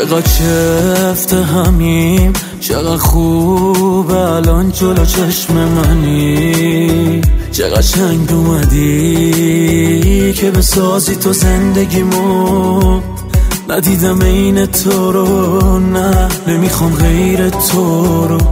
چقدر چفت همیم، چقدر خوب الان جلو چشم منی، چقدر شنگ اومدی که بسازی تو زندگیمو. ندیدم این تو رو، نه نمیخوام غیر تو رو.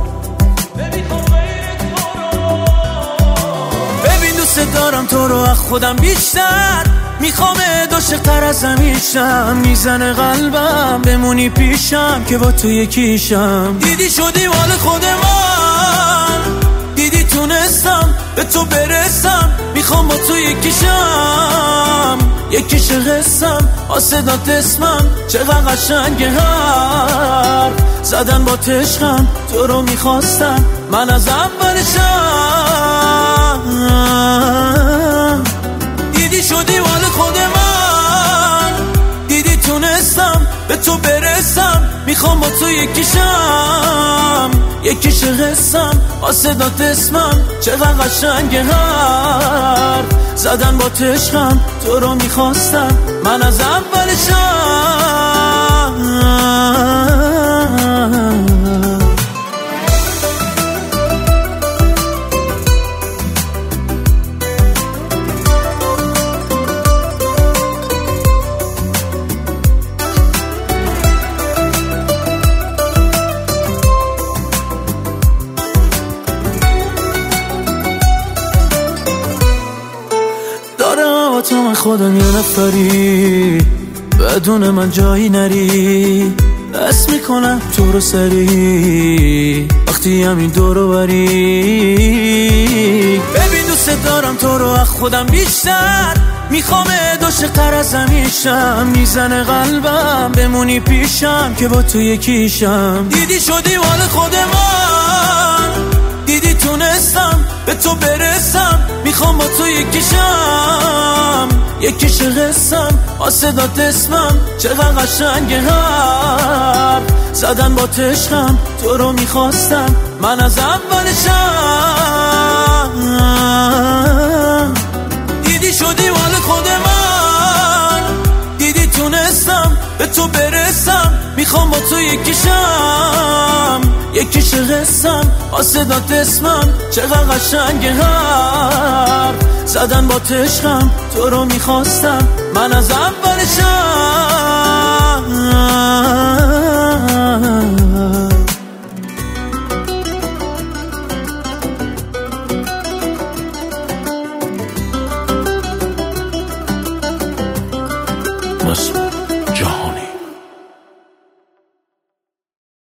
ببین دوست دارم تو رو از خودم بیشتر، میخوام عاشق‌تر از همیشم. میزنه قلبم بمونی پیشم که با تو یکیشم. دیدی شدی مال خود من، دیدی تونستم به تو برسم. میخوام با تو یکیشم، یکیش قسم آسدات اسمم. چقدر قشنگه حرف زدن با تشقم. تو رو میخواستم من از اولشم. دیدی شدی مال خود من، دیدی تونستم به تو برسم. میخوام با تو یکیشم، یکیش قسم آسدات اسمم. چقدر قشنگه حرف زدن با تشقم. تو رو میخواستم من از اولشم. تو من خودم یه نفری، بدون من جایی نری. بس میکنم تو رو سری وقتی همین دورو بری. ببین دوست دارم تو رو از خودم بیشتر، میخوام عاشق‌تر از همیشم. میزنه قلبم بمونی پیشم که با تو یکیشم. دیدی شدی مال خود من، دیدی تونستم به تو برسم. میخوام با تو یکیشم، یکیش قسم آسدات اسمم. چقدر قشنگه حرف زدن با تشقم. تو رو میخواستم من از اولشم. دیدی شدی مال خود من، دیدی تونستم به تو برسم. میخوام با تو یکیشم، یکیش قسم آسدات اسمم. چقدر قشنگه حرف زدن با تشقم. تو رو میخواستم من از اولشم.